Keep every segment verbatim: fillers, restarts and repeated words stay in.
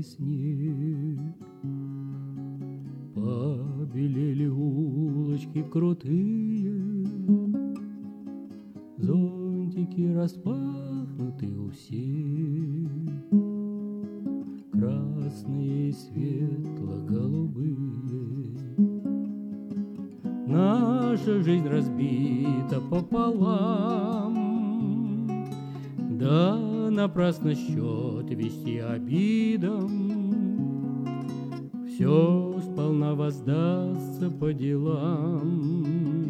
снег. Побелели улочки крутые, зонтики распахнуты у всех, красные и светло-голубые. Наша жизнь разбита пополам, да напрасно счет вести обидам. Все сполна воздастся по делам,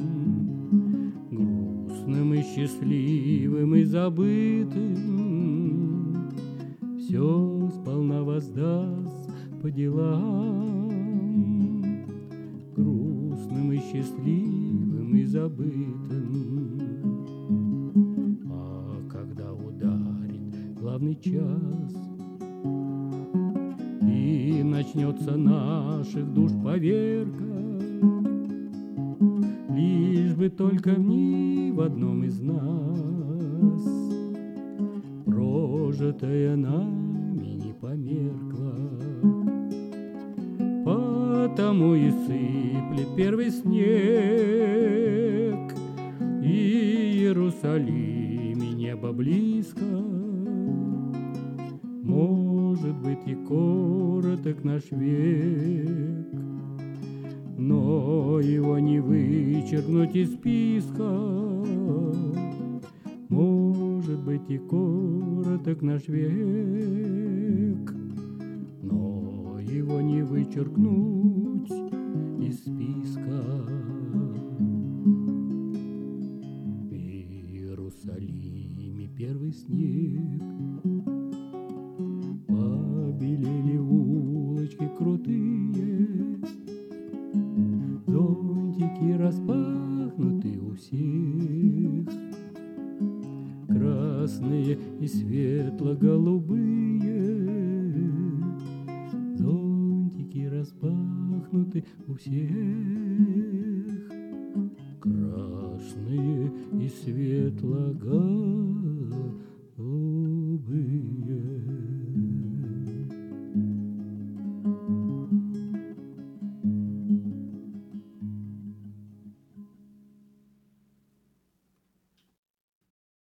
грустным и счастливым и забытым. Все сполна воздастся по делам, грустным и счастливым и забытым. А когда ударит главный час и начнется наших душ поверка, лишь бы только ни в одном из нас прожитое нами не померкло. Потому и сыплет первый снег, и Иерусалим, и небо близко. Может быть, и короток наш век, но его не вычеркнуть из списка. Может быть, и короток наш век, но его не вычеркнуть из списка. В Иерусалиме первый снег, побелели улочки крутые, зонтики распахнуты у всех, красные и светло-голубые. Зонтики распахнуты у всех, красные и светло-голубые.